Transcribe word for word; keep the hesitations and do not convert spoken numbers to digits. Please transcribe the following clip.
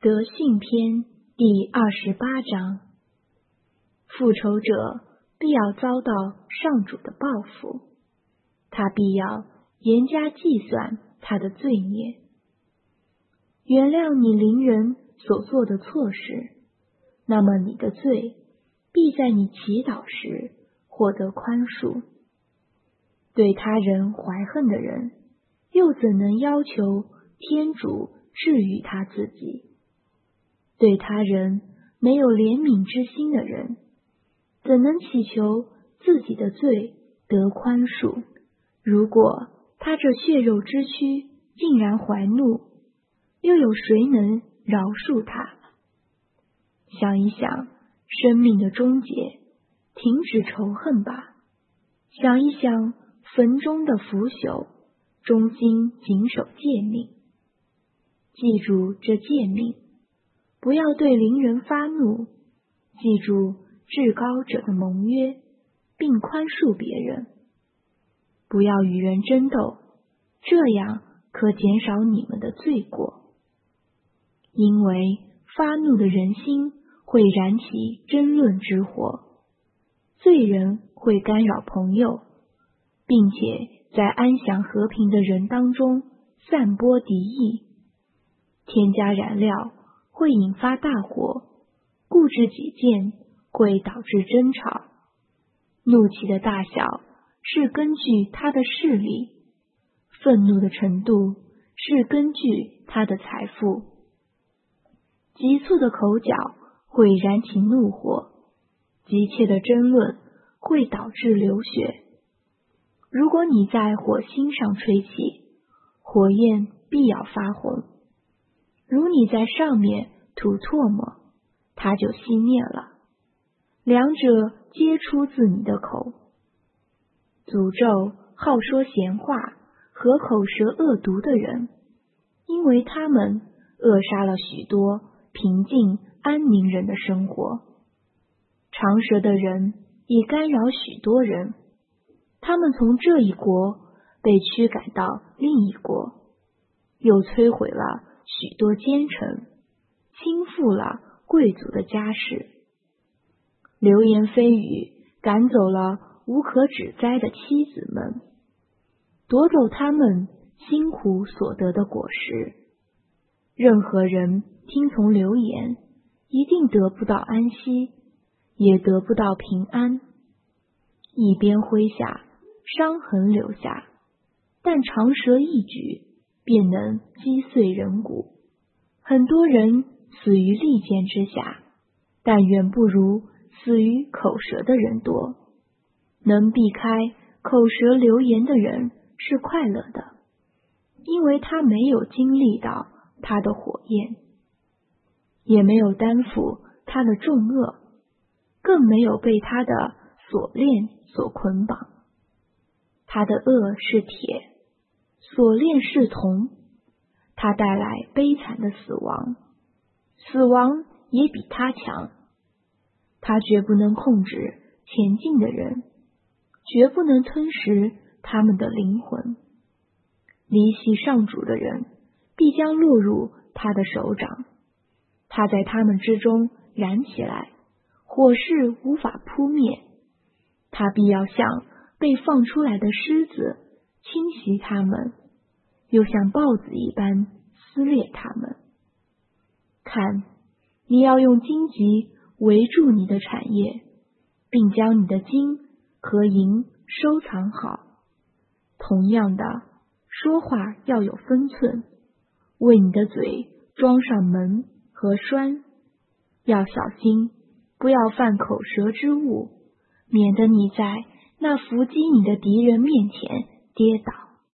德训篇第二十八章：复仇者必要遭到上主的报复，他必要严加计算他的罪孽。原谅你邻人所做的错事，那么你的罪必在你祈祷时获得宽恕。对他人怀恨的人，又怎能要求天主治愈他自己？对他人没有怜悯之心的人，怎能祈求自己的罪得宽恕？如果他这血肉之躯竟然怀怒，又有谁能饶恕他？想一想生命的终结，停止仇恨吧。想一想坟中的腐朽，忠心谨守诫命。记住这诫命，不要对邻人发怒，记住至高者的盟约，并宽恕别人。不要与人争斗，这样可减少你们的罪过。因为发怒的人心会燃起争论之火，罪人会干扰朋友，并且在安详和平的人当中散播敌意。添加燃料会引发大火，固执己见会导致争吵。怒气的大小是根据他的势力，愤怒的程度是根据他的财富。急促的口角会燃起怒火，急切的争论会导致流血。如果你在火星上吹气，火焰必要发红；如你在上面吐唾沫，它就熄灭了。两者皆出自你的口。诅咒好说闲话和口舌恶毒的人，因为他们扼杀了许多平静安宁人的生活。长舌的人已干扰许多人，他们从这一国被驱赶到另一国，又摧毁了许多奸臣，倾覆了贵族的家事。流言蜚语赶走了无可指摘的妻子们，夺走他们辛苦所得的果实。任何人听从流言，一定得不到安息，也得不到平安。一鞭挥下，伤痕留下，但长舌一举，便能击碎人骨。很多人死于利剑之下，但远不如死于口舌的人多。能避开口舌流言的人是快乐的，因为他没有经历到他的火焰，也没有担负他的重恶，更没有被他的锁链所捆绑。他的恶是铁，锁链是铜，他带来悲惨的死亡，死亡也比他强。他绝不能控制前进的人，绝不能吞食他们的灵魂。离弃上主的人必将落入他的手掌，他在他们之中燃起来，火势无法扑灭。他必要像被放出来的狮子侵袭他们，又像豹子一般撕裂他们。看，你要用荆棘围住你的产业，并将你的金和银收藏好。同样的，说话要有分寸，为你的嘴装上门和栓。要小心，不要犯口舌之物，免得你在那伏击你的敌人面前跌倒。